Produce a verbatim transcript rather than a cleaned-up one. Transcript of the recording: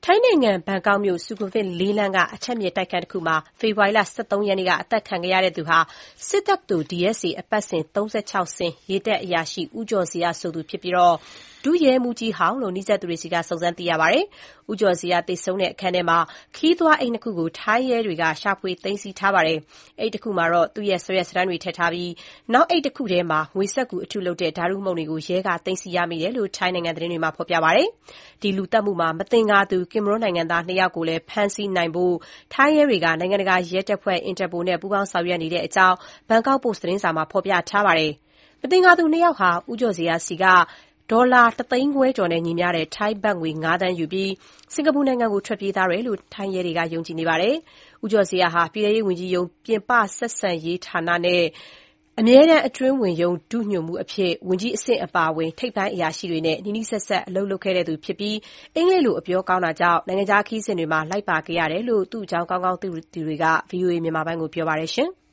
ထိုင်းနိုင်ငံဘန်ကောက်မြို့ ဆူခွန်ဗစ်လေးလမ်းကအထပ်မြင့်တိုက်ခန်းတခုမှာဖေဖော်ဝါရီလ ၁၃ ရက်နေ့ကအသတ်ခံခဲ့ရသူဟာ စစ်တက္ကသိုလ် ဒီ အက်စ် စီ အပတ်စဉ် ၃၆ ဆင့် ရေတပ်အရာရှိ ဦးကျော်ဇေယျဆိုသူဖြစ်ပြီး ဒုရဲမှူးကြီးဟောင်းလို့ နီးစပ်သူတွေဆီက စုံစမ်းသိရပါတယ်။ ဦးကျော်ဇေယျသေဆုံးတဲ့အခန်းထဲမှာ ခရီးသွားအိတ် နှစ်ခုကို ထိုင်းရဲတွေက ရှာဖွေသိမ်းဆည်းထားပါတယ်။ အိတ်တခုမှာ သူ့ရဲ့ စာရွက်စာတမ်းတွေထည့်ထားပြီး နောက်အိတ်တခုထဲမှာ ငွေစက္ကူအတုလုပ်တဲ့ ဓာတုမှုန့်တွေကို ရဲက သိမ်းဆည်းရမိတယ်လို့ ထိုင်းနိုင်ငံသတင်းတွေမှာ ဖော်ပြပါတယ်။ ဒီလူသတ်မှုမှာ မသင်္ကာသူ ကင်မရွန်းနိုင်ငံသား နှစ် ယောက်ကိုလည်း ဖမ်းဆီးနိုင်ဖို့ ထိုင်းရဲတွေက နိုင်ငံတကာရဲတပ်ဖွဲ့ Interpol နဲ့ ပူးပေါင်းဆောင်ရွက်နေတဲ့အကြောင်း ဘန်ကောက်ပို့စ်သတင်းစာမှာ ဖော်ပြထားပါတယ်။ မသင်္ကာသူ နှစ် ယောက်ဟာ ဦးကျော်ဇေယျဆီက ဒေါ်လာ တစ်သိန်းခွဲကျော်နဲ့ညီမျှတဲ့ ထိုင်းဘတ်ငွေ ငါးသန်းယူပြီး စင်္ကာပူနိုင်ငံကို ထွက်ပြေးသွားတယ်လို့ ထိုင်းရဲတွေက ယုံကြည်နေပါတယ်။ ဦးကျော်ဇေယျဟာ ပြည်ထဲရေးဝန်ကြီးရုံး ပြင်ပဆက်ဆံရေးဌာနနဲ့ အမြဲတမ်းအတွင်းဝန်ရုံး ဒုညွှန်မှူးအဖြစ် ဝန်ကြီးအဆင့်အပါအဝင် ထိပ်ပိုင်းအရာရှိတွေနဲ့ နီးနီးစပ်စပ် အလုပ်လုပ်ခဲ့သူဖြစ်ပြီး အင်္ဂလိပ်လို အပြောကောင်းတာကြောင့် နိုင်ငံခြားခရီးစဉ်တွေမှာ လိုက်ပါခဲ့ရတယ်လို့ သူ့အကြောင်း ကောင်းကောင်းသိသူတွေက ဗွီအိုအေမြန်မာပိုင်းကို ပြောပါတယ်။